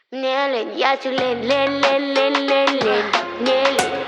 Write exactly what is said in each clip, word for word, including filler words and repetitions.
Мне лень, я тюлень, лень, лень, лень, лень, лень, мне лень.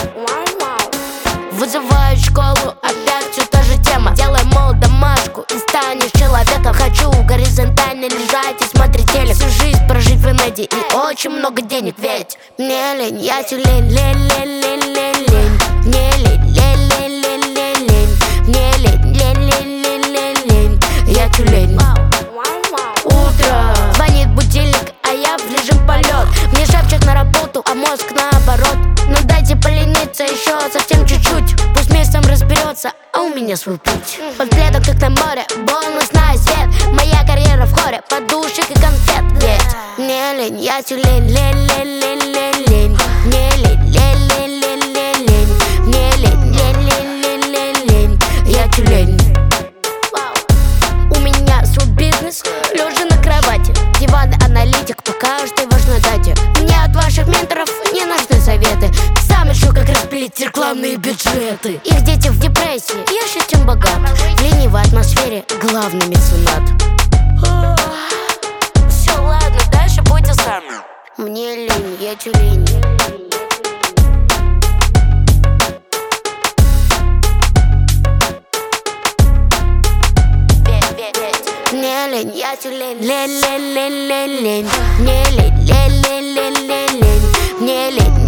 Вызываю школу, опять все та же тема. Делай, мол, домашку и станешь человеком. Хочу горизонтально лежать и смотреть телек. Всю жизнь прожить в инете и очень много денег. Ведь мне лень, я тюлень, лень, лень, лень, лень, лень. Мне лень, лень, лень, лень, лень, лень. Мне лень, лень, лень, лень, лень, лень. Я тюлень. Утро, звонит будильник, а я в режим полет. Мне шепчут на работу, а мозг наоборот. Ну дайте полениться еще совсем чуть-чуть. Пусть вместе сам разберется, а у меня свой путь. Под пледом, как на море, бонусная свет. Моя карьера в хоре, подушек и конфет. Ведь мне лень, я тюлень, лень, лень, лень, лень, лень. Мне лень, лень, лень, лень, лень, лень. Мне лень, лень, лень, лень, лень, лень. Я тюлень. У меня свой бизнес, лежа на кровати. Диван аналитик по каждой важной дате. Мне от ваших менторов не нужны советы. Сам решу, как распилить рекламные бюджеты. Их дети в депрессии, я же тем богат. В ленивой атмосфере главный меценат. Все, ладно, дальше будьте сами. Мне лень, я тюлень. Мне лень, я тюлень, лень, лень, лень, лень, лень. Мне лень, лень, лень, лень, лень, лень. Мне лень.